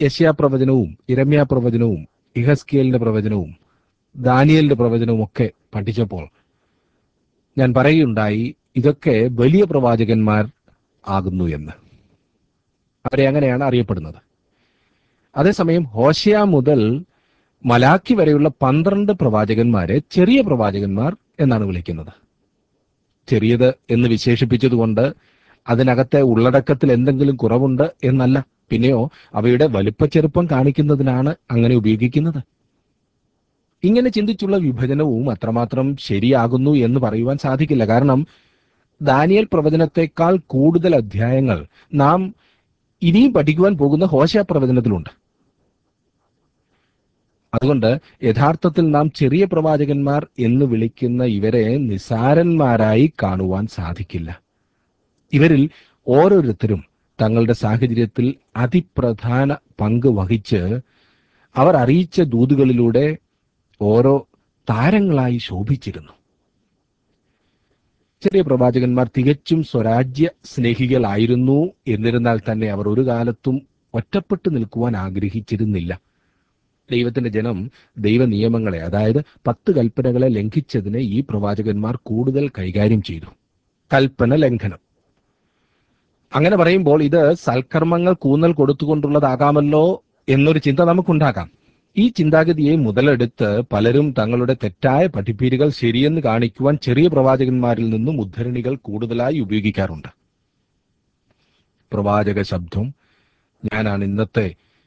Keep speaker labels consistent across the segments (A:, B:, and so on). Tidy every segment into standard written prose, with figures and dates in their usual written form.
A: യെശയ്യാ പ്രവചനവും യിരെമ്യാ പ്രവചനവും യെഹെസ്കേലിന്റെ പ്രവചനവും ദാനിയേലിന്റെ പ്രവചനവും ഒക്കെ പഠിച്ചപ്പോൾ ഞാൻ പറയുകയുണ്ടായി, ഇതൊക്കെ വലിയ പ്രവാചകന്മാർ ആകുന്നു എന്ന്. അവരെ അങ്ങനെയാണ് അറിയപ്പെടുന്നത്. അതേസമയം ഹോശേയ മുതൽ മലാക്കി വരെയുള്ള 12 പ്രവാചകന്മാരെ ചെറിയ പ്രവാചകന്മാർ എന്നാണ് വിളിക്കുന്നത്. ചെറിയത് എന്ന് വിശേഷിപ്പിച്ചതുകൊണ്ട് അതിനകത്തെ ഉള്ളടക്കത്തിൽ എന്തെങ്കിലും കുറവുണ്ട് എന്നല്ല, പിന്നെയോ അവയുടെ വലിപ്പച്ചെറുപ്പം കാണിക്കുന്നതിനാണ് അങ്ങനെ ഉപയോഗിക്കുന്നത്. ഇങ്ങനെ ചിന്തിച്ചുള്ള വിഭജനവും അത്രമാത്രം ശരിയാകുന്നു എന്ന് പറയുവാൻ സാധിക്കില്ല. കാരണം ദാനിയേൽ പ്രവചനത്തെക്കാൾ കൂടുതൽ അധ്യായങ്ങൾ നാം ഇനിയും പഠിക്കുവാൻ പോകുന്ന ഹോശേയ പ്രവചനത്തിലുണ്ട്. അതുകൊണ്ട് യഥാർത്ഥത്തിൽ നാം ചെറിയ പ്രവാചകന്മാർ എന്ന് വിളിക്കുന്ന ഇവരെ നിസാരന്മാരായി കാണുവാൻ സാധിക്കില്ല. ഇവരിൽ ഓരോരുത്തരും തങ്ങളുടെ സാഹചര്യത്തിൽ അതിപ്രധാന പങ്ക് വഹിച്ച് അവർ അറിയിച്ച ദൂതുകളിലൂടെ ഓരോ താരങ്ങളായി ശോഭിച്ചിരുന്നു. ചെറിയ പ്രവാചകന്മാർ തികച്ചും സ്വരാജ്യ സ്നേഹികളായിരുന്നു. എന്നിരുന്നാൽ തന്നെ അവർ ഒരു കാലത്തും ഒറ്റപ്പെട്ടു നിൽക്കുവാൻ ആഗ്രഹിച്ചിരുന്നില്ല. ദൈവത്തിന്റെ ജനം ദൈവ നിയമങ്ങളെ, അതായത് 10 കൽപ്പനകളെ ലംഘിച്ചതിനെ ഈ പ്രവാചകന്മാർ കൂടുതൽ കൈകാര്യം ചെയ്തു. കൽപ്പന ലംഘനം. അങ്ങനെ പറയുമ്പോൾ ഇത് സൽക്കർമ്മങ്ങൾ കൂന്നൽ കൊടുത്തുകൊണ്ടുള്ളതാകാമല്ലോ എന്നൊരു ചിന്ത നമുക്കുണ്ടാകാം. ഈ ചിന്താഗതിയെ മുതലെടുത്ത് പലരും തങ്ങളുടെ തെറ്റായ പഠിപ്പീരുകൾ ശരിയെന്ന് കാണിക്കുവാൻ ചെറിയ പ്രവാചകന്മാരിൽ നിന്നും ഉദ്ധരണികൾ കൂടുതലായി ഉപയോഗിക്കാറുണ്ട്. പ്രവാചക ശബ്ദം, ഞാനാണ് ഇന്നത്തെ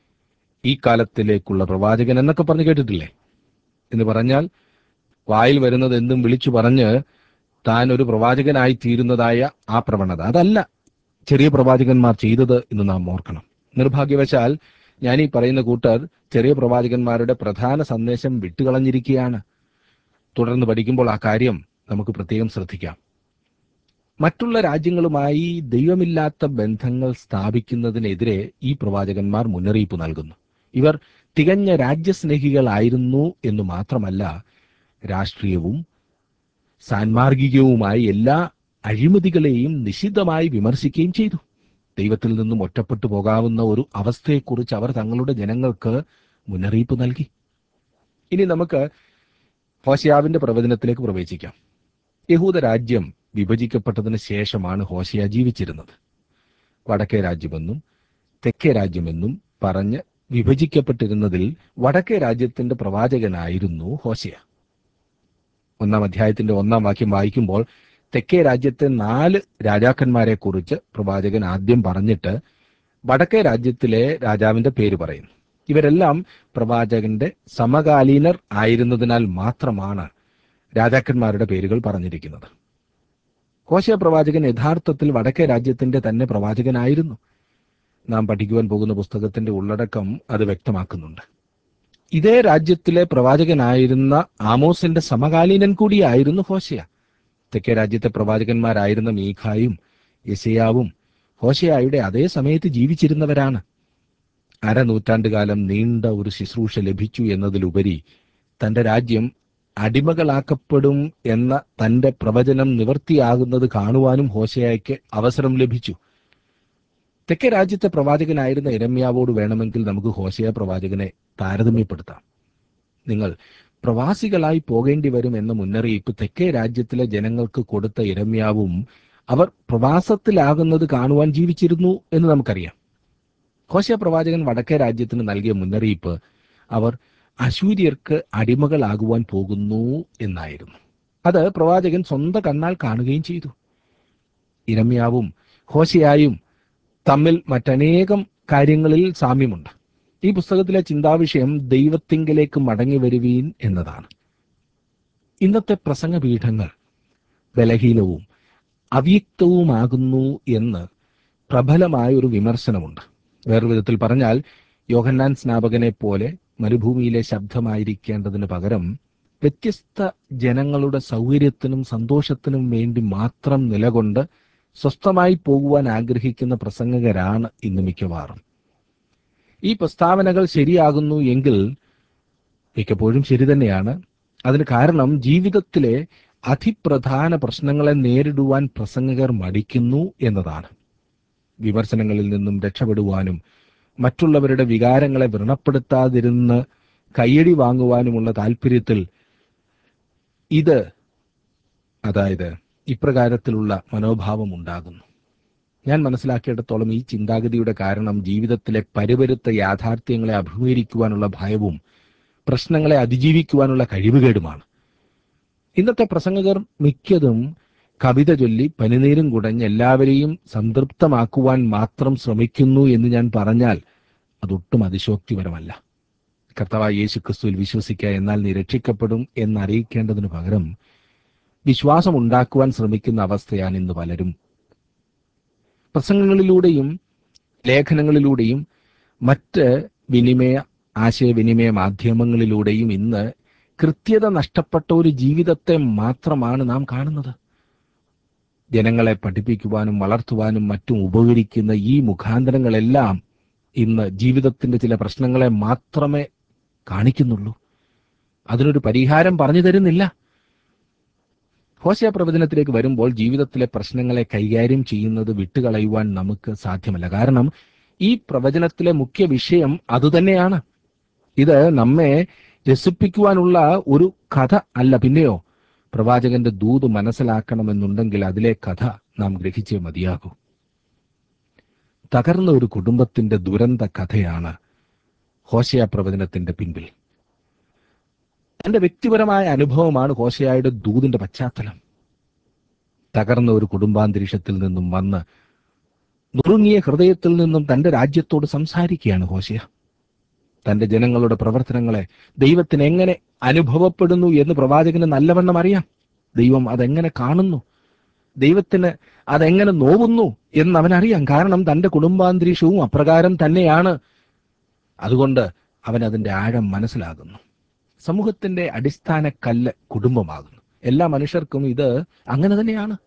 A: ഈ കാലത്തിലേക്കുള്ള പ്രവാചകൻ എന്നൊക്കെ പറഞ്ഞ് കേട്ടിട്ടില്ലേ? എന്ന് പറഞ്ഞാൽ വായിൽ വരുന്നത് എന്തും വിളിച്ചു പറഞ്ഞ് താൻ ഒരു പ്രവാചകനായി തീരുന്നതായ ആ പ്രവണത, അതല്ല ചെറിയ പ്രവാചകന്മാർ ചെയ്തത് എന്ന് നാം ഓർക്കണം. നിർഭാഗ്യവശാൽ ഞാൻ ഈ പറയുന്ന കൂട്ടർ ചെറിയ പ്രവാചകന്മാരുടെ പ്രധാന സന്ദേശം വിട്ടുകളഞ്ഞിരിക്കുകയാണ്. തുടർന്ന് പഠിക്കുമ്പോൾ ആ കാര്യം നമുക്ക് പ്രത്യേകം ശ്രദ്ധിക്കാം. മറ്റുള്ള രാജ്യങ്ങളുമായി ദൈവമില്ലാത്ത ബന്ധങ്ങൾ സ്ഥാപിക്കുന്നതിനെതിരെ ഈ പ്രവാചകന്മാർ മുന്നറിയിപ്പ് നൽകുന്നു. ഇവർ തികഞ്ഞ രാജ്യസ്നേഹികളായിരുന്നു എന്നു മാത്രമല്ല, രാഷ്ട്രീയവും സാൻമാർഗികവുമായ എല്ലാ അഴിമതികളെയും നിശിതമായി വിമർശിക്കുകയും ചെയ്തു. ദൈവത്തിൽ നിന്നും ഒറ്റപ്പെട്ടു പോകാവുന്ന ഒരു അവസ്ഥയെക്കുറിച്ച് അവർ തങ്ങളുടെ ജനങ്ങൾക്ക് മുന്നറിയിപ്പ് നൽകി. ഇനി നമുക്ക് ഹോശേയാവിന്റെ പ്രവചനത്തിലേക്ക് പ്രവേശിക്കാം. യഹൂദ രാജ്യം വിഭജിക്കപ്പെട്ടതിന് ശേഷമാണ് ഹോശേയ ജീവിച്ചിരുന്നത്. വടക്കേ രാജ്യമെന്നും തെക്കേ രാജ്യമെന്നും പറഞ്ഞ് വിഭജിക്കപ്പെട്ടിരുന്നതിൽ വടക്കേ രാജ്യത്തിന്റെ പ്രവാചകനായിരുന്നു ഹോശേയ. 1-ാം അധ്യായത്തിന്റെ 1-ാം വാക്യം വായിക്കുമ്പോൾ തെക്കേ രാജ്യത്തെ 4 രാജാക്കന്മാരെ കുറിച്ച് പ്രവാചകൻ ആദ്യം പറഞ്ഞിട്ട് വടക്കേ രാജ്യത്തിലെ രാജാവിന്റെ പേര് പറയുന്നു. ഇവരെല്ലാം പ്രവാചകന്റെ സമകാലീനർ ആയിരുന്നതിനാൽ മാത്രമാണ് രാജാക്കന്മാരുടെ പേരുകൾ പറഞ്ഞിരിക്കുന്നത്. ഹോശേയ പ്രവാചകൻ യഥാർത്ഥത്തിൽ വടക്കേ രാജ്യത്തിന്റെ തന്നെ പ്രവാചകനായിരുന്നു. നാം പഠിക്കുവാൻ പോകുന്ന പുസ്തകത്തിന്റെ ഉള്ളടക്കം അത് വ്യക്തമാക്കുന്നുണ്ട്. ഇതേ രാജ്യത്തിലെ പ്രവാചകനായിരുന്ന ആമോസിന്റെ സമകാലീനൻ കൂടിയായിരുന്നു ഹോശേയ. തെക്കേ രാജ്യത്തെ പ്രവാചകന്മാരായിരുന്ന മീഖായും യെശയ്യാവും ഹോശേയയുടെ അതേ സമയത്ത് ജീവിച്ചിരുന്നവരാണ്. അരനൂറ്റാണ്ടുകാലം നീണ്ട ഒരു ശുശ്രൂഷ ലഭിച്ചു എന്നതിലുപരി തന്റെ രാജ്യം അടിമകളാക്കപ്പെടും എന്ന തന്റെ പ്രവചനം നിവൃത്തിയാകുന്നത് കാണുവാനും ഹോശേയയ്ക്ക് അവസരം ലഭിച്ചു. തെക്കേ രാജ്യത്തെ പ്രവാചകനായിരുന്ന യിരെമ്യാവോട് വേണമെങ്കിൽ നമുക്ക് ഹോശേയ പ്രവാചകനെ താരതമ്യപ്പെടുത്താം. നിങ്ങൾ പ്രവാസികളായി പോകേണ്ടി വരും എന്ന മുന്നറിയിപ്പ് തെക്കേ രാജ്യത്തിലെ ജനങ്ങൾക്ക് കൊടുത്ത യിരെമ്യാവും അവർ പ്രവാസത്തിലാകുന്നത് കാണുവാൻ ജീവിച്ചിരുന്നു എന്ന് നമുക്കറിയാം. ഹോശേയ പ്രവാചകൻ വടക്കേ രാജ്യത്തിന് നൽകിയ മുന്നറിയിപ്പ് അവർ അശൂര്യർക്ക് അടിമകളാകുവാൻ പോകുന്നു എന്നായിരുന്നു. അത് പ്രവാചകൻ സ്വന്തം കണ്ണാൽ കാണുകയും ചെയ്തു. യിരെമ്യാവും ഹോശേയായും തമ്മിൽ മറ്റനേകം കാര്യങ്ങളിൽ സാമ്യമുണ്ട്. ഈ പുസ്തകത്തിലെ ചിന്താവിഷയം ദൈവത്തിങ്കലേക്ക് മടങ്ങി വരുവീൻ എന്നതാണ്. ഇന്നത്തെ പ്രസംഗപീഠങ്ങൾ ബലഹീനവും അവ്യക്തവുമാകുന്നു എന്ന് പ്രബലമായ ഒരു വിമർശനമുണ്ട്. വേറൊരു വിധത്തിൽ പറഞ്ഞാൽ, യോഹന്നാൻ സ്നാപകനെ പോലെ മരുഭൂമിയിലെ ശബ്ദമായിരിക്കേണ്ടതിന് പകരം വ്യത്യസ്ത ജനങ്ങളുടെ സൗകര്യത്തിനും സന്തോഷത്തിനും വേണ്ടി മാത്രം നിലകൊണ്ട് സ്വസ്ഥമായി പോകുവാൻ ആഗ്രഹിക്കുന്ന പ്രസംഗകരാണ് ഇന്ന് മിക്കവാറും. ഈ പ്രസ്താവനകൾ ശരിയാകുന്നു എങ്കിൽ മിക്കപ്പോഴും ശരി തന്നെയാണ്. അതിന് കാരണം ജീവിതത്തിലെ അതിപ്രധാന പ്രശ്നങ്ങളെ നേരിടുവാൻ പ്രസംഗകർ മടിക്കുന്നു എന്നതാണ്. വിമർശനങ്ങളിൽ നിന്നും രക്ഷപ്പെടുവാനും മറ്റുള്ളവരുടെ വികാരങ്ങളെ വ്രണപ്പെടുത്താതിരുന്ന് കയ്യടി വാങ്ങുവാനുമുള്ള താല്പര്യത്തിൽ ഇത് അതായത് ഇപ്രകാരത്തിലുള്ള മനോഭാവം ഉണ്ടാകുന്നു. ഞാൻ മനസ്സിലാക്കിയിടത്തോളം ഈ ചിന്താഗതിയുടെ കാരണം ജീവിതത്തിലെ പരുപരുത്ത യാഥാർത്ഥ്യങ്ങളെ അഭിമുഖീകരിക്കുവാനുള്ള ഭയവും പ്രശ്നങ്ങളെ അതിജീവിക്കുവാനുള്ള കഴിവുകേടുമാണ്. ഇന്നത്തെ പ്രസംഗകർ മിക്കതും കവിത ചൊല്ലി പനിനീരും കുടഞ്ഞ് എല്ലാവരെയും സംതൃപ്തമാക്കുവാൻ മാത്രം ശ്രമിക്കുന്നു എന്ന് ഞാൻ പറഞ്ഞാൽ അതൊട്ടും അതിശോക്തിപരമല്ല. കർത്താവായ യേശു ക്രിസ്തുവിൽ വിശ്വസിക്കുക, എന്നാൽ നീ രക്ഷിക്കപ്പെടും എന്നറിയിക്കേണ്ടതിനു പകരം വിശ്വാസം ഉണ്ടാക്കുവാൻ ശ്രമിക്കുന്ന അവസ്ഥയാണ് ഇന്ന് പലരും. പ്രസംഗങ്ങളിലൂടെയും ലേഖനങ്ങളിലൂടെയും മറ്റ് ആശയവിനിമയ മാധ്യമങ്ങളിലൂടെയും ഇന്ന് കൃത്യത നഷ്ടപ്പെട്ട ഒരു ജീവിതത്തെ മാത്രമാണ് നാം കാണുന്നത്. ജനങ്ങളെ പഠിപ്പിക്കുവാനും വളർത്തുവാനും മറ്റും ഉപകരിക്കുന്ന ഈ മുഖാന്തരങ്ങളെല്ലാം ഇന്ന് ജീവിതത്തിന്റെ ചില പ്രശ്നങ്ങളെ മാത്രമേ കാണിക്കുന്നുള്ളൂ. അതിനൊരു പരിഹാരം പറഞ്ഞു തരുന്നില്ല. ഹോശേയ പ്രവചനത്തിലേക്ക് വരുമ്പോൾ ജീവിതത്തിലെ പ്രശ്നങ്ങളെ കൈകാര്യം ചെയ്യുന്നത് വിട്ടുകളയുവാൻ നമുക്ക് സാധ്യമല്ല. കാരണം ഈ പ്രവചനത്തിലെ മുഖ്യ വിഷയം അതുതന്നെയാണ്. ഇത് നമ്മെ രസിപ്പിക്കുവാനുള്ള ഒരു കഥ അല്ല. പിന്നെയോ പ്രവാചകന്റെ ദൂത് മനസ്സിലാക്കണമെന്നുണ്ടെങ്കിൽ അതിലെ കഥ നാം ഗ്രഹിച്ചേ മതിയാകൂ. തകർന്ന ഒരു കുടുംബത്തിന്റെ ദുരന്ത കഥയാണ് ഹോശേയ പ്രവചനത്തിന്റെ പിൻപിൽ. തന്റെ വ്യക്തിപരമായ അനുഭവമാണ് ഹോശേയയുടെ ദൂതിന്റെ പശ്ചാത്തലം. തകർന്ന ഒരു കുടുംബാന്തരീക്ഷത്തിൽ നിന്നും വന്ന് നുറുങ്ങിയ ഹൃദയത്തിൽ നിന്നും തന്റെ രാജ്യത്തോട് സംസാരിക്കുകയാണ് ഹോശേയ. തന്റെ ജനങ്ങളുടെ പ്രവർത്തനങ്ങളെ ദൈവത്തിന് എങ്ങനെ അനുഭവപ്പെടുന്നു എന്ന് പ്രവാചകന് നല്ലവണ്ണം അറിയാം. ദൈവം അതെങ്ങനെ കാണുന്നു, ദൈവത്തിന് അതെങ്ങനെ നോവുന്നു എന്ന് അവനറിയാം. കാരണം തന്റെ കുടുംബാന്തരീക്ഷവും അപ്രകാരം തന്നെയാണ്. അതുകൊണ്ട് അവൻ അതിന്റെ ആഴം മനസ്സിലാകുന്നു. സമൂഹത്തിന്റെ അടിസ്ഥാന കല്ല് കുടുംബമാകുന്നു. എല്ലാ മനുഷ്യർക്കും ഇത് അങ്ങനെ തന്നെയാണ്.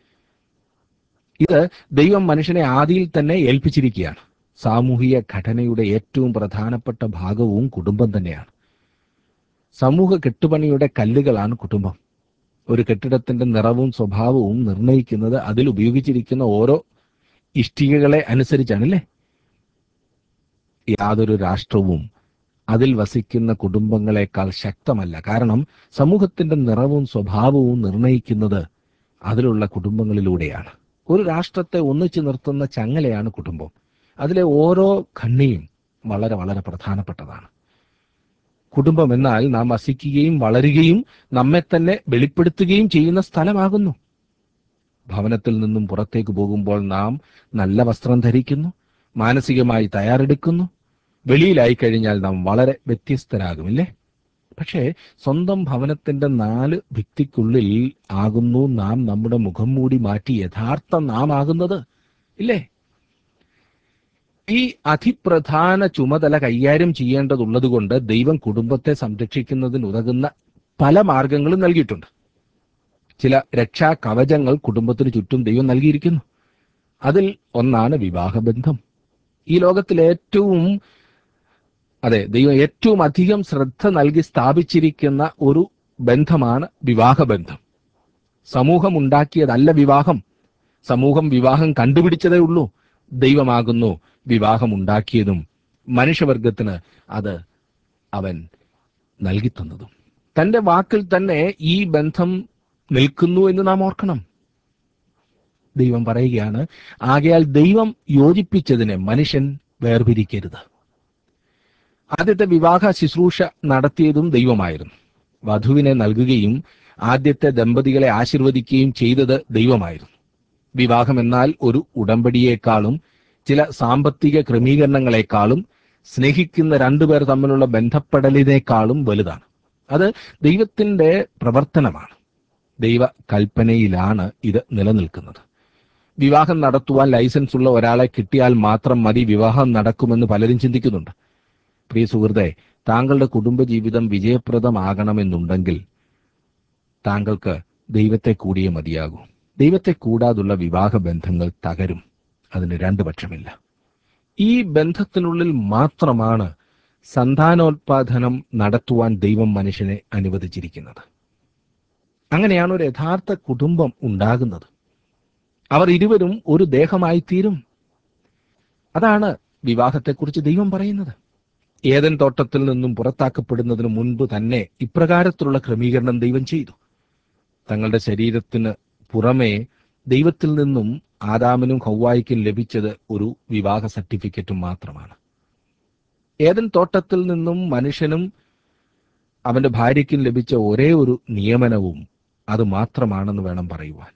A: ഇത് ദൈവം മനുഷ്യനെ ആദിയിൽ തന്നെ ഏൽപ്പിച്ചിരിക്കുകയാണ്. സാമൂഹിക ഘടനയുടെ ഏറ്റവും പ്രധാനപ്പെട്ട ഭാഗവും കുടുംബം തന്നെയാണ്. സമൂഹ കെട്ടുപണിയുടെ കല്ലുകളാണ് കുടുംബം. ഒരു കെട്ടിടത്തിന്റെ നിറവും സ്വഭാവവും നിർണ്ണയിക്കുന്നത് അതിൽ ഉപയോഗിച്ചിരിക്കുന്ന ഓരോ ഇഷ്ടികകളെ അനുസരിച്ചാണല്ലേ. യാതൊരു രാഷ്ട്രവും അതിൽ വസിക്കുന്ന കുടുംബങ്ങളെക്കാൾ ശക്തമല്ല. കാരണം സമൂഹത്തിന്റെ നിറവും സ്വഭാവവും നിർണ്ണയിക്കുന്നത് അതിലുള്ള കുടുംബങ്ങളിലൂടെയാണ്. ഒരു രാഷ്ട്രത്തെ ഒന്നിച്ചു നിർത്തുന്ന ചങ്ങലയാണ് കുടുംബം. അതിലെ ഓരോ ഖണ്ഡിയും വളരെ വളരെ പ്രധാനപ്പെട്ടതാണ്. കുടുംബം എന്നാൽ നാം വസിക്കുകയും വളരുകയും നമ്മെ തന്നെ വെളിപ്പെടുത്തുകയും ചെയ്യുന്ന സ്ഥലമാകുന്നു. ഭവനത്തിൽ നിന്നും പുറത്തേക്ക് പോകുമ്പോൾ നാം നല്ല വസ്ത്രം ധരിക്കുന്നു, മാനസികമായി തയ്യാറെടുക്കുന്നു. വെളിയിലായി കഴിഞ്ഞാൽ നാം വളരെ വ്യത്യസ്തരാകുമില്ലേ? പക്ഷേ സ്വന്തം ഭവനത്തിന്റെ 4 ഭിത്തിക്കുള്ളിൽ ആകുന്നു നാം നമ്മുടെ മുഖം മൂടി മാറ്റി യഥാർത്ഥ നാം ആകുന്നത്, ഇല്ലേ? ഈ അതിപ്രധാന ചുമതല കൈകാര്യം ചെയ്യേണ്ടതുള്ളത് കൊണ്ട് ദൈവം കുടുംബത്തെ സംരക്ഷിക്കുന്നതിനുതകുന്ന പല മാർഗങ്ങളും നൽകിയിട്ടുണ്ട്. ചില രക്ഷാ കവചങ്ങൾ കുടുംബത്തിന് ചുറ്റും ദൈവം നൽകിയിരിക്കുന്നു. അതിൽ ഒന്നാണ് വിവാഹബന്ധം. ഈ ലോകത്തിൽ ദൈവം ഏറ്റവും അധികം ശ്രദ്ധ നൽകി സ്ഥാപിച്ചിരിക്കുന്ന ഒരു ബന്ധമാണ് വിവാഹബന്ധം. സമൂഹം ഉണ്ടാക്കിയതല്ല വിവാഹം. സമൂഹം വിവാഹം കണ്ടുപിടിച്ചതേ ഉള്ളൂ. ദൈവമാകുന്നു വിവാഹം ഉണ്ടാക്കിയതും മനുഷ്യവർഗത്തിന് അത് അവൻ നൽകിത്തന്നതും. തന്റെ വാക്കിൽ തന്നെ ഈ ബന്ധം നിൽക്കുന്നു എന്ന് നാം ഓർക്കണം. ദൈവം പറയുകയാണ്, ആകയാൽ ദൈവം യോജിപ്പിച്ചതിനെ മനുഷ്യൻ വേർപിരിക്കരുത്. ആദ്യത്തെ വിവാഹ ശുശ്രൂഷ നടത്തിയതും ദൈവമായിരുന്നു. വധുവിനെ നൽകുകയും ആദ്യത്തെ ദമ്പതികളെ ആശീർവദിക്കുകയും ചെയ്തത് ദൈവമായിരുന്നു. വിവാഹം എന്നാൽ ഒരു ഉടമ്പടിയേക്കാളും ചില സാമ്പത്തിക ക്രമീകരണങ്ങളെക്കാളും സ്നേഹിക്കുന്ന രണ്ടുപേർ തമ്മിലുള്ള ബന്ധപ്പെടലിനേക്കാളും വലുതാണ്. അത് ദൈവത്തിന്റെ പ്രവർത്തനമാണ്. ദൈവ കൽപ്പനയിലാണ് ഇത് നിലനിൽക്കുന്നത്. വിവാഹം നടത്തുവാൻ ലൈസൻസ് ഉള്ള ഒരാളെ കിട്ടിയാൽ മാത്രം മതി വിവാഹം നടക്കുമെന്ന് പലരും ചിന്തിക്കുന്നുണ്ട്. പ്രിയ സുഹൃത്തെ, താങ്കളുടെ കുടുംബജീവിതം വിജയപ്രദമാകണമെന്നുണ്ടെങ്കിൽ താങ്കൾക്ക് ദൈവത്തെ കൂടിയേ മതിയാകൂ. ദൈവത്തെ കൂടാതുള്ള വിവാഹ ബന്ധങ്ങൾ തകരും. അതിന് 2 പക്ഷമില്ല. ഈ ബന്ധത്തിനുള്ളിൽ മാത്രമാണ് സന്താനോത്പാദനം നടത്തുവാൻ ദൈവം മനുഷ്യനെ അനുവദിച്ചിരിക്കുന്നത്. അങ്ങനെയാണ് ഒരു യഥാർത്ഥ കുടുംബം ഉണ്ടാകുന്നത്. അവർ ഇരുവരും ഒരു ദേഹമായി തീരും. അതാണ് വിവാഹത്തെക്കുറിച്ച് ദൈവം പറയുന്നത്. ഏദൻ തോട്ടത്തിൽ നിന്നും പുറത്താക്കപ്പെടുന്നതിന് മുൻപ് തന്നെ ഇപ്രകാരത്തിലുള്ള ക്രമീകരണം ദൈവം ചെയ്തു. തങ്ങളുടെ ശരീരത്തിന് പുറമേ ദൈവത്തിൽ നിന്നും ആദാമിനും ഹൗവായിക്കും ലഭിച്ചത് ഒരു വിവാഹ സർട്ടിഫിക്കറ്റും മാത്രമാണ്. ഏദൻ തോട്ടത്തിൽ നിന്നും മനുഷ്യനും അവന്റെ ഭാര്യയ്ക്കും ലഭിച്ച ഒരേ ഒരു നിയമനവും അത് മാത്രമാണെന്ന് വേണം പറയുവാൻ.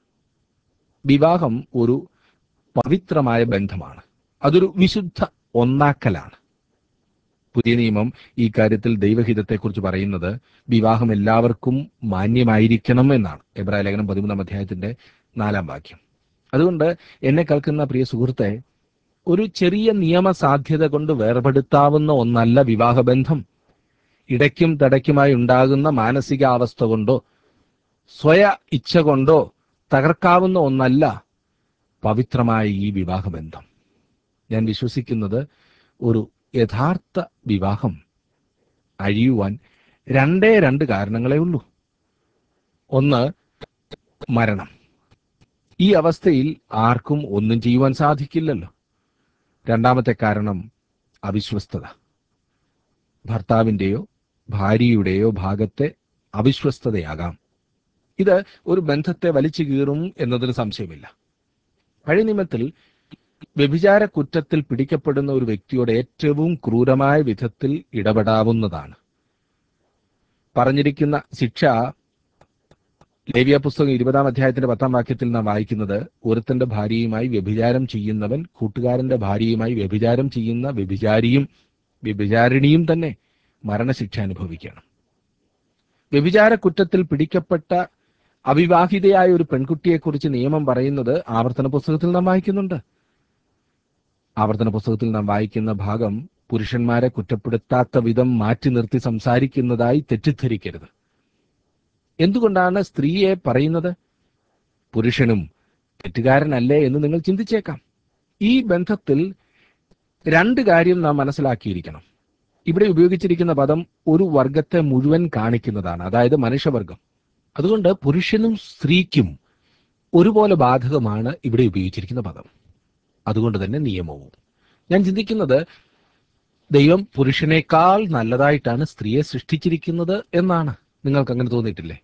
A: വിവാഹം ഒരു പവിത്രമായ ബന്ധമാണ്. അതൊരു വിശുദ്ധ ഒന്നാക്കലാണ്. പുതിയ നിയമം ഈ കാര്യത്തിൽ ദൈവഹിതത്തെക്കുറിച്ച് പറയുന്നത് വിവാഹം എല്ലാവർക്കും മാന്യമായിരിക്കണം എന്നാണ്. എബ്രായ ലേഖനം 13 4 വാക്യം. അതുകൊണ്ട് എന്നെ കേൾക്കുന്ന പ്രിയ സുഹൃത്തെ, ഒരു ചെറിയ നിയമ സാധ്യത കൊണ്ട് വേർപെടുത്താവുന്ന ഒന്നല്ല വിവാഹബന്ധം. ഇടയ്ക്കും തടയ്ക്കുമായി ഉണ്ടാകുന്ന മാനസികാവസ്ഥ കൊണ്ടോ സ്വയ ഇച്ഛ കൊണ്ടോ തകർക്കാവുന്ന ഒന്നല്ല പവിത്രമായ ഈ വിവാഹബന്ധം. ഞാൻ വിശ്വസിക്കുന്നത് ഒരു യഥാർത്ഥ വിവാഹം അഴിയുവാൻ രണ്ട് കാരണങ്ങളേ ഉള്ളൂ. ഒന്ന്, മരണം. ഈ അവസ്ഥയിൽ ആർക്കും ഒന്നും ചെയ്യുവാൻ സാധിക്കില്ലല്ലോ. രണ്ടാമത്തെ കാരണം അവിശ്വസ്തത. ഭർത്താവിൻ്റെയോ ഭാര്യയുടെയോ ഭാഗത്തെ അവിശ്വസ്തതയാകാം. ഇത് ഒരു ബന്ധത്തെ വലിച്ചു കീറും എന്നതിന് സംശയമില്ല. പഴയ നിയമത്തിൽ വ്യഭിചാര കുറ്റത്തിൽ പിടിക്കപ്പെടുന്ന ഒരു വ്യക്തിയോട് ഏറ്റവും ക്രൂരമായ വിധത്തിൽ ഇടപെടാവുന്നതാണ്. പറഞ്ഞിരിക്കുന്ന ശിക്ഷ ലേവ്യ പുസ്തകം 20 വാക്യത്തിൽ നാം വായിക്കുന്നത്, ഒരുത്തന്റെ ഭാര്യയുമായി വ്യഭിചാരം ചെയ്യുന്നവൻ കൂട്ടുകാരന്റെ ഭാര്യയുമായി വ്യഭിചാരം ചെയ്യുന്ന വ്യഭിചാരിണിയും തന്നെ മരണശിക്ഷ അനുഭവിക്കണം. വ്യഭിചാര കുറ്റത്തിൽ പിടിക്കപ്പെട്ട അവിവാഹിതയായ ഒരു പെൺകുട്ടിയെക്കുറിച്ച് നിയമം പറയുന്നത് ആവർത്തന പുസ്തകത്തിൽ നാം വായിക്കുന്നുണ്ട്. ആവർത്തന പുസ്തകത്തിൽ നാം വായിക്കുന്ന ഭാഗം പുരുഷന്മാരെ കുറ്റപ്പെടുത്താത്ത വിധം മാറ്റി നിർത്തി സംസാരിക്കുന്നതായി തെറ്റിദ്ധരിക്കരുത്. എന്തുകൊണ്ടാണ് സ്ത്രീയെ പറയുന്നത്? പുരുഷനും തെറ്റുകാരനല്ലേ എന്ന് നിങ്ങൾ ചിന്തിച്ചേക്കാം. ഈ ബന്ധത്തിൽ രണ്ട് കാര്യം നാം മനസ്സിലാക്കിയിരിക്കണം. ഇവിടെ ഉപയോഗിച്ചിരിക്കുന്ന പദം ഒരു വർഗത്തെ മുഴുവൻ കാണിക്കുന്നതാണ്, അതായത് മനുഷ്യവർഗം. അതുകൊണ്ട് പുരുഷനും സ്ത്രീക്കും ഒരുപോലെ ബാധകമാണ് ഇവിടെ ഉപയോഗിച്ചിരിക്കുന്ന പദം. അതുകൊണ്ട് തന്നെ നിയമവും. ഞാൻ ചിന്തിക്കുന്നത് ദൈവം പുരുഷനേക്കാൾ നല്ലതായിട്ടാണ് സ്ത്രീയെ സൃഷ്ടിച്ചിരിക്കുന്നത് എന്നാണ്. നിങ്ങൾക്ക് അങ്ങനെ തോന്നിയിട്ടില്ലേ?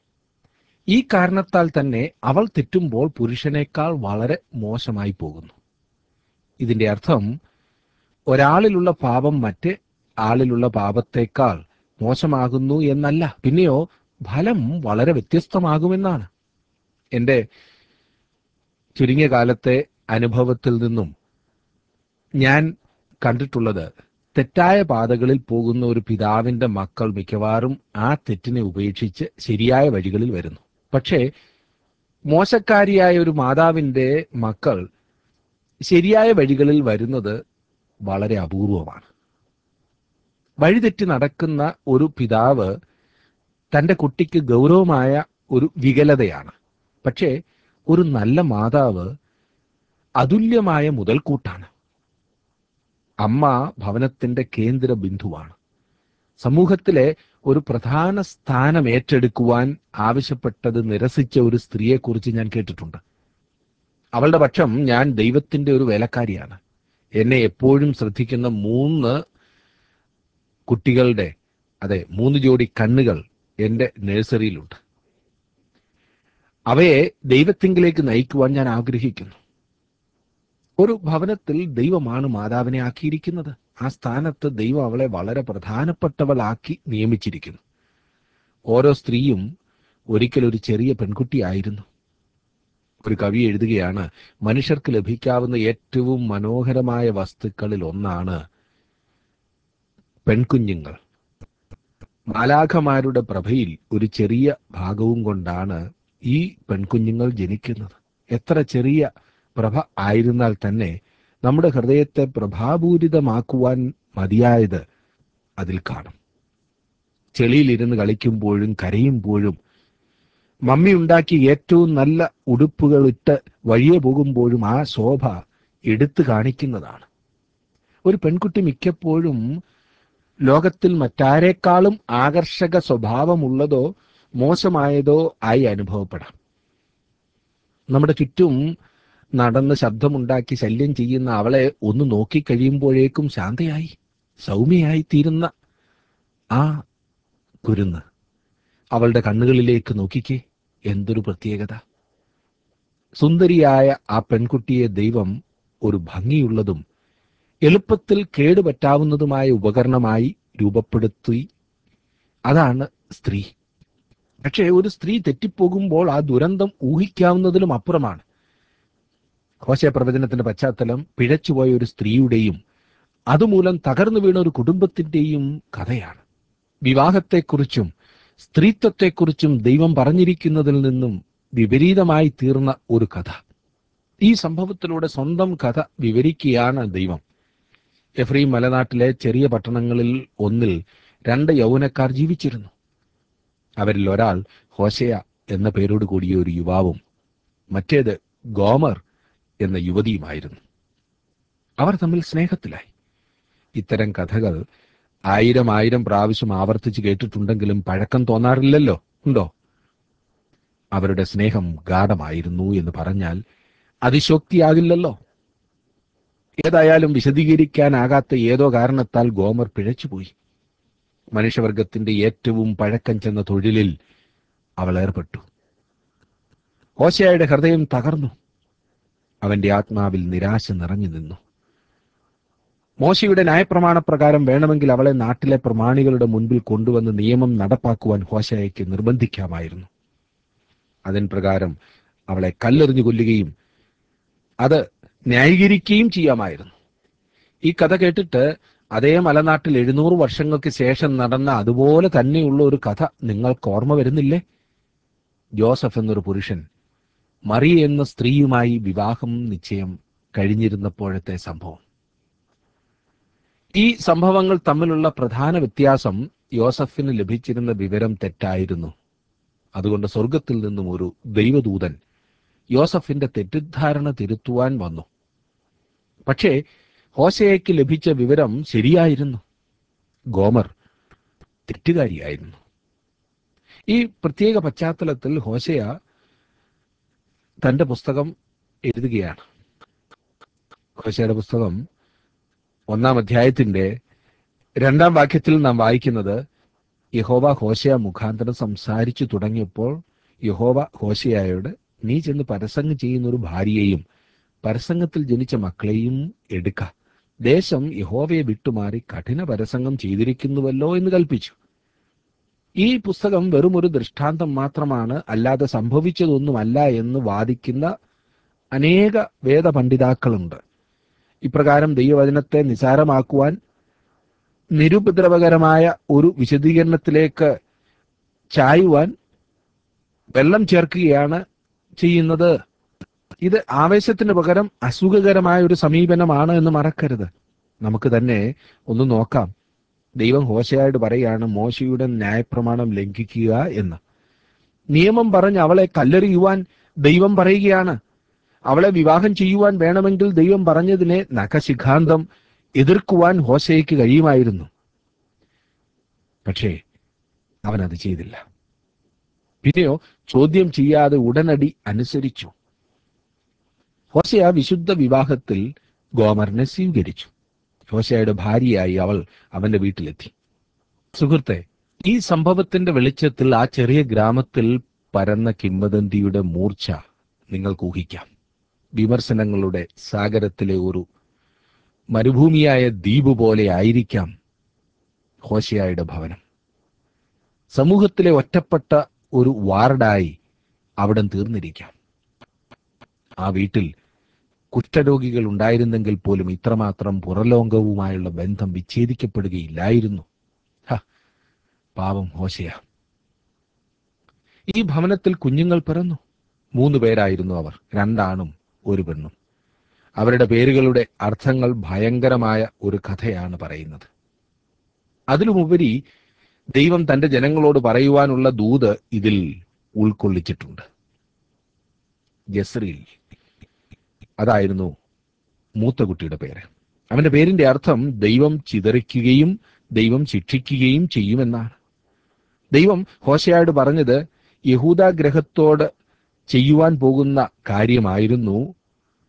A: ഈ കാരണത്താൽ തന്നെ അവൾ തെറ്റുമ്പോൾ പുരുഷനേക്കാൾ വളരെ മോശമായി പോകുന്നു. ഇതിന്റെ അർത്ഥം ഒരാളിലുള്ള പാപം മറ്റേ ആളിലുള്ള പാപത്തേക്കാൾ മോശമാകുന്നു എന്നല്ല, പിന്നെയോ ഫലം വളരെ വ്യത്യസ്തമാകുമെന്നാണ്. എൻ്റെ ചുരുങ്ങിയ കാലത്തെ അനുഭവത്തിൽ നിന്നും ഞാൻ കണ്ടിട്ടുള്ളത്, തെറ്റായ പാതകളിൽ പോകുന്ന ഒരു പിതാവിന്റെ മക്കൾ മിക്കവാറും ആ തെറ്റിനെ ഉപേക്ഷിച്ച് ശരിയായ വഴികളിൽ വരുന്നു. പക്ഷേ മോശക്കാരിയായ ഒരു മാതാവിന്റെ മക്കൾ ശരിയായ വഴികളിൽ വരുന്നത് വളരെ അപൂർവമാണ്. വഴിതെറ്റി നടക്കുന്ന ഒരു പിതാവ് തൻ്റെ കുട്ടിക്ക് ഗൗരവമായ ഒരു വികലതയാണ്. പക്ഷേ ഒരു നല്ല മാതാവ് അതുല്യമായ മുതൽക്കൂട്ടാണ്. അമ്മ ഭവനത്തിന്റെ കേന്ദ്ര ബിന്ദുവാണ്. സമൂഹത്തിലെ ഒരു പ്രധാന സ്ഥാനം ഏറ്റെടുക്കുവാൻ ആവശ്യപ്പെട്ടത് നിരസിച്ച ഒരു സ്ത്രീയെക്കുറിച്ച് ഞാൻ കേട്ടിട്ടുണ്ട്. അവളുടെ പക്ഷം, ഞാൻ ദൈവത്തിന്റെ ഒരു വേലക്കാരിയാണ്. എന്നെ എപ്പോഴും ശ്രദ്ധിക്കുന്ന 3 കുട്ടികളുടെ 3 ജോഡി കണ്ണുകൾ എൻ്റെ നഴ്സറിയിലുണ്ട്. അവയെ ദൈവത്തിങ്കിലേക്ക് നയിക്കുവാൻ ഞാൻ ആഗ്രഹിക്കുന്നു. ഒരു ഭവനത്തിൽ ദൈവമാണ് മാതാവിനെ ആക്കിയിരിക്കുന്നത്. ആ സ്ഥാനത്ത് ദൈവം അവളെ വളരെ പ്രധാനപ്പെട്ടവളാക്കി നിയമിച്ചിരിക്കുന്നു. ഓരോ സ്ത്രീയും ഒരിക്കൽ ഒരു ചെറിയ പെൺകുട്ടിയായിരുന്നു. ഒരു കവി എഴുതുകയാണ്, മനുഷ്യർക്ക് ലഭിക്കാവുന്ന ഏറ്റവും മനോഹരമായ വസ്തുക്കളിൽ ഒന്നാണ് പെൺകുഞ്ഞുങ്ങൾ. മാലാഖമാരുടെ പ്രഭയിൽ ഒരു ചെറിയ ഭാഗവും കൊണ്ടാണ് ഈ പെൺകുഞ്ഞുങ്ങൾ ജനിക്കുന്നത്. എത്ര ചെറിയ പ്രഭ ആയിരുന്നാൽ തന്നെ നമ്മുടെ ഹൃദയത്തെ പ്രഭാപൂരിതമാക്കുവാൻ മതിയായത് അതിൽ കാണും. ചെളിയിലിരുന്ന് കളിക്കുമ്പോഴും കരയുമ്പോഴും മമ്മി ഉണ്ടാക്കി ഏറ്റവും നല്ല ഉടുപ്പുകൾ ഇട്ട് വഴിയെ പോകുമ്പോഴും ആ ശോഭ എടുത്തു കാണിക്കുന്നതാണ്. ഒരു പെൺകുട്ടി മിക്കപ്പോഴും ലോകത്തിൽ മറ്റാരേക്കാളും ആകർഷക സ്വഭാവമുള്ളതോ മോശമായതോ ആയി അനുഭവപ്പെടാം. നമ്മുടെ ചുറ്റും നടന്ന് ശബ്ദമുണ്ടാക്കി ശല്യം ചെയ്യുന്ന അവളെ ഒന്ന് നോക്കിക്കഴിയുമ്പോഴേക്കും ശാന്തയായി സൗമ്യയായി തീരുന്ന ആ കുരുന്ന് അവളുടെ കണ്ണുകളിലേക്ക് നോക്കിക്കേ. എന്തൊരു പ്രത്യേകത! സുന്ദരിയായ ആ പെൺകുട്ടിയെ ദൈവം ഒരു ഭംഗിയുള്ളതും എളുപ്പത്തിൽ കേടുപറ്റാവുന്നതുമായ ഉപകരണമായി രൂപപ്പെടുത്തി. അതാണ് സ്ത്രീ. പക്ഷേ ഒരു സ്ത്രീ തെറ്റിപ്പോകുമ്പോൾ ആ ദുരന്തം ഊഹിക്കാവുന്നതിലും അപ്പുറമാണ്. ഹോശേയ പ്രവചനത്തിന്റെ പശ്ചാത്തലം പിഴച്ചുപോയ ഒരു സ്ത്രീയുടെയും അതുമൂലം തകർന്നു വീണ ഒരു കുടുംബത്തിന്റെയും കഥയാണ്. വിവാഹത്തെക്കുറിച്ചും സ്ത്രീത്വത്തെക്കുറിച്ചും ദൈവം പറഞ്ഞിരിക്കുന്നതിൽ നിന്നും വിപരീതമായി തീർന്ന ഒരു കഥ. ഈ സംഭവത്തിലൂടെ സ്വന്തം കഥ വിവരിക്കുകയാണ് ദൈവം. എഫ്രൈം മലനാട്ടിലെ ചെറിയ പട്ടണങ്ങളിൽ ഒന്നിൽ 2 യൗവനക്കാർ ജീവിച്ചിരുന്നു. അവരിൽ ഒരാൾ ഹോശേയ എന്ന പേരോട് കൂടിയ ഒരു യുവാവും മറ്റേത് ഗോമർ എന്ന യുവതിയുമായിരുന്നു. അവർ തമ്മിൽ സ്നേഹത്തിലായി. ഇത്തരം കഥകൾ 1000 പ്രാവശ്യം ആവർത്തിച്ച് കേട്ടിട്ടുണ്ടെങ്കിലും പഴക്കം തോന്നാറില്ലല്ലോ, ഉണ്ടോ? അവരുടെ സ്നേഹം ഗാഢമായിരുന്നു എന്ന് പറഞ്ഞാൽ അതിശോക്തിയാകില്ലല്ലോ. ഏതായാലും വിശദീകരിക്കാനാകാത്ത ഏതോ കാരണത്താൽ ഗോമർ പിഴച്ചുപോയി. മനുഷ്യവർഗത്തിന്റെ ഏറ്റവും പഴക്കം ചെന്ന തൊഴിലിൽ അവൾ ഏർപ്പെട്ടു. ഹോശേയയുടെ ഹൃദയം തകർന്നു. അവന്റെ ആത്മാവിൽ നിരാശ നിറഞ്ഞു നിന്നു. മോശയുടെ ന്യായപ്രമാണപ്രകാരം വേണമെങ്കിൽ അവളെ നാട്ടിലെ പ്രമാണികളുടെ മുൻപിൽ കൊണ്ടുവന്ന് നിയമം നടപ്പാക്കുവാൻ ഹോശേയയ്ക്ക് നിർബന്ധിക്കാമായിരുന്നു. അതിൻ പ്രകാരം അവളെ കല്ലെറിഞ്ഞു കൊല്ലുകയും അത് ന്യായീകരിക്കുകയും ചെയ്യാമായിരുന്നു. ഈ കഥ കേട്ടിട്ട് അതേ മലനാട്ടിൽ 700 വർഷങ്ങൾക്ക് ശേഷം നടന്ന അതുപോലെ തന്നെയുള്ള ഒരു കഥ നിങ്ങൾക്ക് ഓർമ്മ വരുന്നില്ലേ? ജോസഫ് എന്നൊരു പുരുഷൻ മറിയ എന്ന സ്ത്രീയുമായി വിവാഹം നിശ്ചയം കഴിഞ്ഞിരുന്നപ്പോഴത്തെ സംഭവം. ഈ സംഭവങ്ങൾ തമ്മിലുള്ള പ്രധാന വ്യത്യാസം യോസഫിന് ലഭിച്ചിരുന്ന വിവരം തെറ്റായിരുന്നു. അതുകൊണ്ട് സ്വർഗത്തിൽ നിന്നും ഒരു ദൈവദൂതൻ യോസഫിന്റെ തെറ്റിദ്ധാരണ തിരുത്തുവാൻ വന്നു. പക്ഷേ ഹോശേയയ്ക്ക് ലഭിച്ച വിവരം ശരിയായിരുന്നു. ഗോമർ തെറ്റുകാരിയായിരുന്നു. ഈ പ്രത്യേക പശ്ചാത്തലത്തിൽ ഹോശേയ തന്റെ പുസ്തകം എഴുതുകയാണ്. ഹോശേയയുടെ പുസ്തകം 1-ാം അധ്യായത്തിന്റെ 2-ാം വാക്യത്തിൽ നാം വായിക്കുന്നത്, യഹോവ ഹോശേയ മുഖാന്തരം സംസാരിച്ചു തുടങ്ങിയപ്പോൾ യഹോവ ഹോശേയയോട്, നീ ചെന്ന് പരസംഗം ചെയ്യുന്ന ഒരു ഭാര്യയെയും പരസംഗത്തിൽ ജനിച്ച മക്കളെയും എടുക്ക. ദേശം യഹോവയെ വിട്ടുമാറി കഠിന പരസംഗം ചെയ്തിരിക്കുന്നുവല്ലോ എന്ന് കൽപ്പിച്ചു. ഈ പുസ്തകം വെറും ഒരു ദൃഷ്ടാന്തം മാത്രമാണ്, അല്ലാതെ സംഭവിച്ചതൊന്നുമല്ല എന്ന് വാദിക്കുന്ന അനേക വേദപണ്ഡിതാക്കളുണ്ട്. ഇപ്രകാരം ദൈവവചനത്തെ നിസാരമാക്കുവാൻ നിരുപദ്രവകരമായ ഒരു വിശദീകരണത്തിലേക്ക് ചായുവാൻ വെള്ളം ചേർക്കുകയാണ് ചെയ്യുന്നത്. ഇത് ആവേശത്തിന് പകരം അസുഖകരമായ ഒരു സമീപനമാണ് എന്ന് മറക്കരുത്. നമുക്ക് തന്നെ ഒന്ന് നോക്കാം. ദൈവം ഹോശേയയോട് പറയുകയാണ്, മോശയുടെ ന്യായപ്രമാണം ലംഘിക്കുക എന്ന്. നിയമം പറഞ്ഞ് അവളെ കല്ലെറിയുവാൻ ദൈവം പറയുകയാണ്. അവളെ വിവാഹം ചെയ്യുവാൻ വേണമെങ്കിൽ ദൈവം പറഞ്ഞതിനെ നഖശിഖാന്തം എതിർക്കുവാൻ ഹോശേയയ്ക്ക് കഴിയുമായിരുന്നു. പക്ഷേ അവൻ അത് ചെയ്തില്ല. പിന്നെയോ ചോദ്യം ചെയ്യാതെ ഉടനടി അനുസരിച്ചു. ഹോശേയ വിശുദ്ധ വിവാഹത്തിൽ ഗോമറിനെ സ്വീകരിച്ചു. ഹോശേയയുടെ ഭാര്യയായി അവൾ അവന്റെ വീട്ടിലെത്തി. സുഹൃത്തെ, ഈ സംഭവത്തിന്റെ വെളിച്ചത്തിൽ ആ ചെറിയ ഗ്രാമത്തിൽ പരന്ന കിംവദന്തിയുടെ മൂർച്ച നിങ്ങൾക്ക് ഊഹിക്കാം. വിമർശനങ്ങളുടെ സാഗരത്തിലെ ഒരു മരുഭൂമിയായ ദ്വീപ് പോലെ ആയിരിക്കാം ഹോശേയയുടെ ഭവനം. സമൂഹത്തിലെ ഒറ്റപ്പെട്ട ഒരു വാർഡായി അവിടം തീർന്നിരിക്കാം. ആ വീട്ടിൽ കുഷ്ഠരോഗികൾ ഉണ്ടായിരുന്നെങ്കിൽ പോലും ഇത്രമാത്രം പുറലോകവുമായുള്ള ബന്ധം വിച്ഛേദിക്കപ്പെടുകയില്ലായിരുന്നു. പാവം ഹോശേയ. ഈ ഭവനത്തിൽ കുഞ്ഞുങ്ങൾ പിറന്നു. 3 പേരായിരുന്നു അവർ, 2 ആണും 1 പെണ്ണും. അവരുടെ പേരുകളുടെ അർത്ഥങ്ങൾ ഭയങ്കരമായ ഒരു കഥയാണ് പറയുന്നത്. അതിലുമുപരി ദൈവം തന്റെ ജനങ്ങളോട് പറയുവാനുള്ള ദൂത് ഇതിൽ ഉൾക്കൊള്ളിച്ചിട്ടുണ്ട്. ജസ്രീൽ, അതായിരുന്നു മൂത്ത കുട്ടിയുടെ പേര്. അവന്റെ പേരിന്റെ അർത്ഥം ദൈവം ചിതറിക്കുകയും ദൈവം ശിക്ഷിക്കുകയും ചെയ്യുമെന്നാണ്. ദൈവം ഹോശേയയോട് പറഞ്ഞത് യഹൂദാ ഗ്രഹത്തോട് ചെയ്യുവാൻ പോകുന്ന കാര്യമായിരുന്നു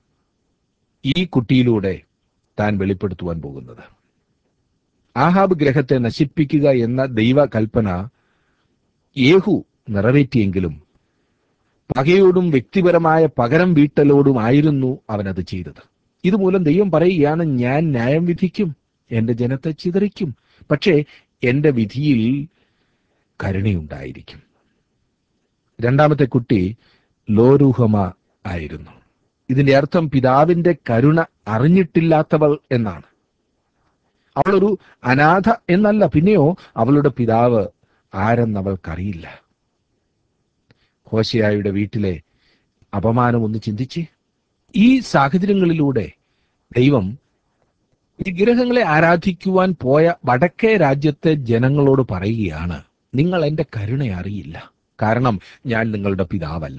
A: ഈ കുട്ടിയിലൂടെ താൻ വെളിപ്പെടുത്തുവാൻ പോകുന്നത്. ആഹാബ് ഗ്രഹത്തെ നശിപ്പിക്കുക എന്ന ദൈവകൽപ്പന യേഹു നിറവേറ്റിയെങ്കിലും പകയോടും വ്യക്തിപരമായ പകരം വീട്ടലോടുമായിരുന്നു അവനത് ചെയ്തത്. ഇതുമൂലം ദൈവം പറയുകയാണ്, ഞാൻ ന്യായം വിധിക്കും, എന്റെ ജനത്തെ ചിതറിക്കും, പക്ഷേ എന്റെ വിധിയിൽ കരുണയുണ്ടായിരിക്കും. രണ്ടാമത്തെ കുട്ടി ലോരൂഹമ ആയിരുന്നു. ഇതിന്റെ അർത്ഥം പിതാവിന്റെ കരുണ അറിഞ്ഞിട്ടില്ലാത്തവൾ എന്നാണ്. അവളൊരു അനാഥ എന്നല്ല, പിന്നെയോ അവളുടെ പിതാവ് ആരെന്നവൾക്കറിയില്ല. ഹോശേയയുടെ വീട്ടിലെ അപമാനം ഒന്ന് ചിന്തിച്ച്. ഈ സാഹചര്യങ്ങളിലൂടെ ദൈവം വിഗ്രഹങ്ങളെ ആരാധിക്കുവാൻ പോയ വടക്കേ രാജ്യത്തെ ജനങ്ങളോട് പറയുകയാണ്, നിങ്ങൾ എന്റെ കരുണ അറിയില്ല, കാരണം ഞാൻ നിങ്ങളുടെ പിതാവല്ല,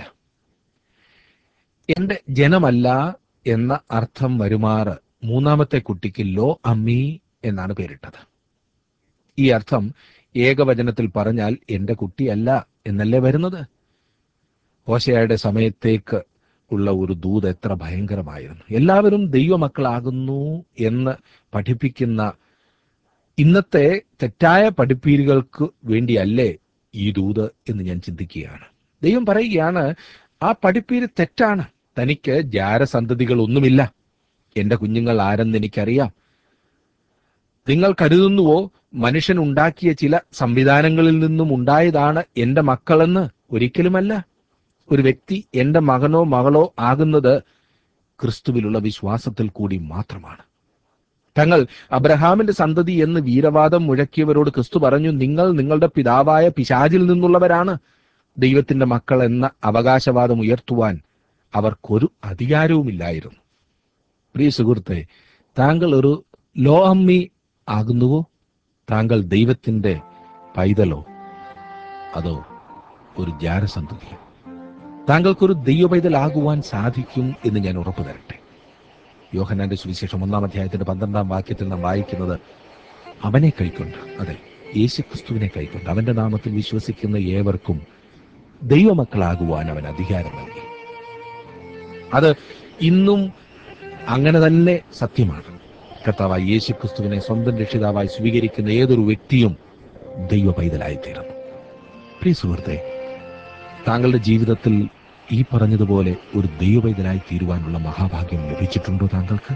A: എന്റെ ജനമല്ല എന്ന അർത്ഥം വരുമാറ് മൂന്നാമത്തെ കുട്ടിക്ക് ലോ അമ്മി എന്നാണ് പേരിട്ടത്. ഈ അർത്ഥം ഏകവചനത്തിൽ പറഞ്ഞാൽ എന്റെ കുട്ടിയല്ല എന്നല്ലേ വരുന്നത്. ഹോശേയയുടെ സമയത്തേക്ക് ഉള്ള ഒരു ദൂത് എത്ര ഭയങ്കരമായിരുന്നു. എല്ലാവരും ദൈവമക്കളാകുന്നു എന്ന് പഠിപ്പിക്കുന്ന ഇന്നത്തെ തെറ്റായ പഠിപ്പീരുകൾക്ക് വേണ്ടിയല്ലേ ഈ ദൂത് എന്ന് ഞാൻ ചിന്തിക്കുകയാണ്. ദൈവം പറയുകയാണ്, ആ പഠിപ്പീര് തെറ്റാണ്. തനിക്ക് ജാരസന്തതികൾ ഒന്നുമില്ല, എന്റെ കുഞ്ഞുങ്ങൾ ആരെന്ന് എനിക്കറിയാം. നിങ്ങൾ കരുതുന്നുവോ മനുഷ്യൻ ഉണ്ടാക്കിയ ചില സംവിധാനങ്ങളിൽ നിന്നും ഉണ്ടായതാണ് എന്റെ മക്കളെന്ന്? ഒരിക്കലുമല്ല. ഒരു വ്യക്തി എന്റെ മകനോ മകളോ ആകുന്നത് ക്രിസ്തുവിലുള്ള വിശ്വാസത്തിൽ കൂടി മാത്രമാണ്. തങ്ങൾ അബ്രഹാമിന്റെ സന്തതി എന്ന് വീരവാദം മുഴക്കിയവരോട് ക്രിസ്തു പറഞ്ഞു, നിങ്ങൾ നിങ്ങളുടെ പിതാവായ പിശാചിൽ നിന്നുള്ളവരാണ്. ദൈവത്തിന്റെ മക്കൾ എന്ന അവകാശവാദം ഉയർത്തുവാൻ അവർക്കൊരു അധികാരവുമില്ലായിരുന്നു. പ്രിയ സുഹൃത്തെ, താങ്കൾ ഒരു ലോ അമ്മി ആകുന്നുവോ? താങ്കൾ ദൈവത്തിന്റെ പൈതലോ അതോ ഒരു ജാരസന്തതിയോ? താങ്കൾക്കൊരു ദൈവ പൈതലാകുവാൻ സാധിക്കും എന്ന് ഞാൻ ഉറപ്പു തരട്ടെ. യോഹന്നാന്റെ സുവിശേഷം 1-ാം അധ്യായത്തിന്റെ 12-ാം വാക്യത്തിൽ നാം വായിക്കുന്നത്, അവനെ കൈക്കൊണ്ട്, അതെ, യേശുക്രിസ്തുവിനെ കൈക്കൊണ്ട് അവന്റെ നാമത്തിൽ വിശ്വസിക്കുന്ന ഏവർക്കും ദൈവമക്കളാകുവാൻ അവൻ അധികാരം നൽകി. അത് ഇന്നും അങ്ങനെ തന്നെ സത്യമാണ്. കർത്താവായ യേശുക്രിസ്തുവിനെ സ്വന്തം രക്ഷിതാവായി സ്വീകരിക്കുന്ന ഏതൊരു വ്യക്തിയും ദൈവ പൈതലായിത്തീരുന്നു. പ്രിയ സുഹൃത്തെ, താങ്കളുടെ ജീവിതത്തിൽ ഈ പറഞ്ഞതുപോലെ ഒരു ദൈവ പൈതലായി തീരുവാനുള്ള മഹാഭാഗ്യം ലഭിച്ചിട്ടുണ്ടോ? താങ്കൾക്ക്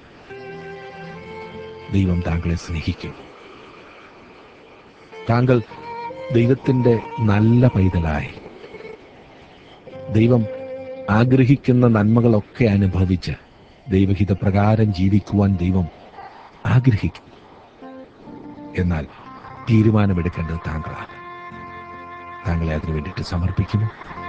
A: ദൈവം താങ്കളെ സ്നേഹിക്കും. താങ്കൾ ദൈവത്തിന്റെ നല്ല പൈതലായി ദൈവം ആഗ്രഹിക്കുന്ന നന്മകളൊക്കെ അനുഭവിച്ച് ദൈവഹിത പ്രകാരം ജീവിക്കുവാൻ ദൈവം ആഗ്രഹിക്കും. എന്നാൽ തീരുമാനമെടുക്കേണ്ടത് താങ്കളാണ്. താങ്കളെ അതിനു വേണ്ടിയിട്ട് സമർപ്പിക്കുമോ?